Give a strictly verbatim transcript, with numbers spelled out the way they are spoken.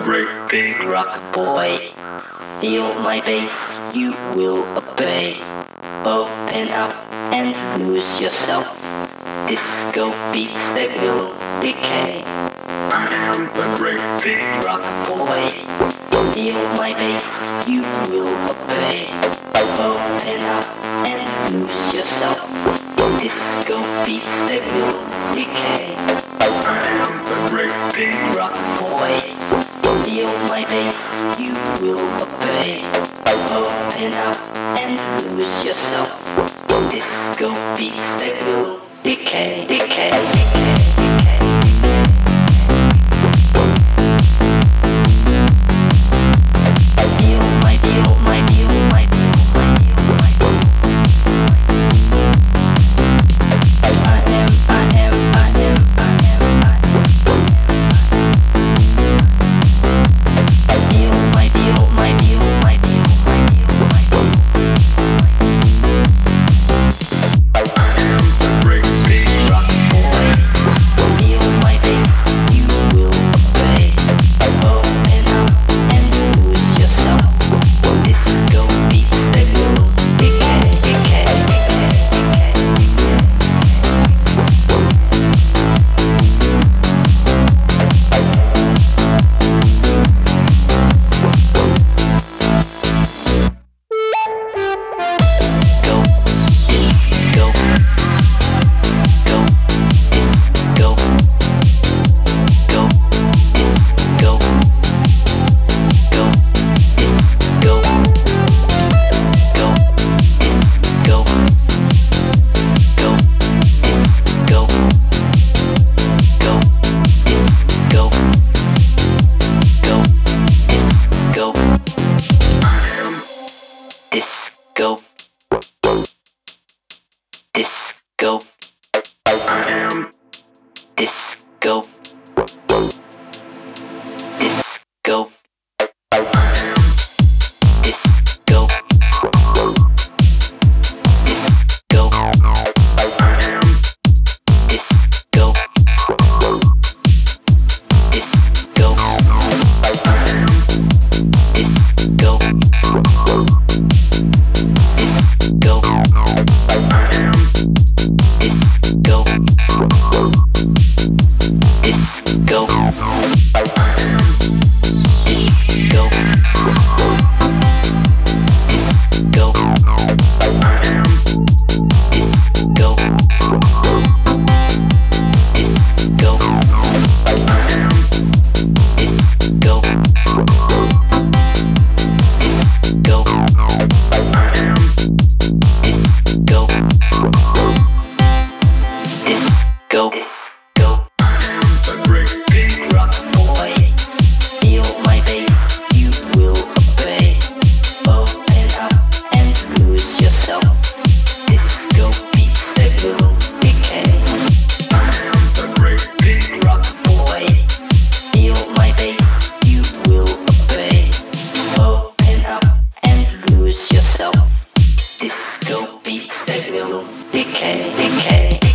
great big rock boy. Feel my bass, you will obey. Open up and lose yourself. Disco beats, they will decay. I am a great big rock boy. Feel my bass, you will obey. Open up and lose yourself. Disco beats, they will decay. I am a great big rock boy. Feel my bass, you will obey. Open up and lose yourself. Disco beats, they will decay, decay, decay, decay. Feel my, feel my, feel my, feel my, feel my. I am, I am, I am, I am, I am. Feel my, feel my, feel my, feel my, feel my. I am a great big rock boy. Feel my bass, you will obey. Open up and lose yourself. Disco beats, they will decay, decay, decay, Go, disco, go, disco, go, disco, go, disco, go, disco, go, disco, go, disco, go, disco. I am disco, disco. I am disco, disco. I am disco, disco. I am disco, disco. I am disco, disco. I am disco, disco. I am disco, disco. I am disco, disco. I am disco, disco. I am disco, disco, disco. I am a great big rock boy. Feel my bass, you will obey. Open up and lose yourself. Disco beats, they will decay. I am a great big rock boy. Feel my bass, you will obey. Open up and lose yourself. Disco beats, they will decay, decay.